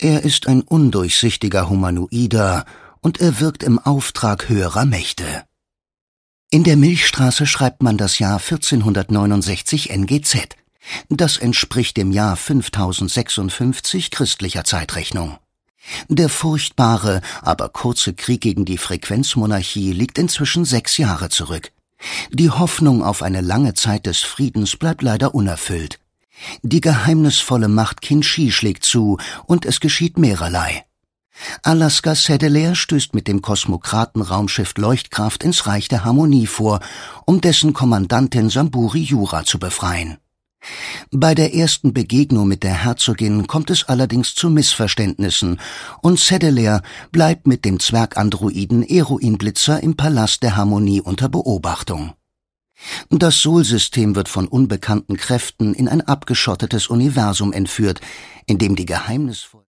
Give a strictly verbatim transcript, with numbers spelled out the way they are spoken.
Er ist ein undurchsichtiger Humanoider und er wirkt im Auftrag höherer Mächte. In der Milchstraße schreibt man das Jahr vierzehnhundertneunundsechzig N G Z. Das entspricht dem Jahr fünftausendsechsundfünfzig christlicher Zeitrechnung. Der furchtbare, aber kurze Krieg gegen die Frequenzmonarchie liegt inzwischen sechs Jahre zurück. Die Hoffnung auf eine lange Zeit des Friedens bleibt leider unerfüllt. Die geheimnisvolle Macht Kinshi schlägt zu und es geschieht mehrerlei. Alaska Sedelair stößt mit dem Kosmokraten-Raumschiff Leuchtkraft ins Reich der Harmonie vor, um dessen Kommandantin Samburi Jura zu befreien. Bei der ersten Begegnung mit der Herzogin kommt es allerdings zu Missverständnissen und Sedelair bleibt mit dem Zwergandroiden Eroin Blitzer im Palast der Harmonie unter Beobachtung. Das Sol-System wird von unbekannten Kräften in ein abgeschottetes Universum entführt, in dem die geheimnisvollen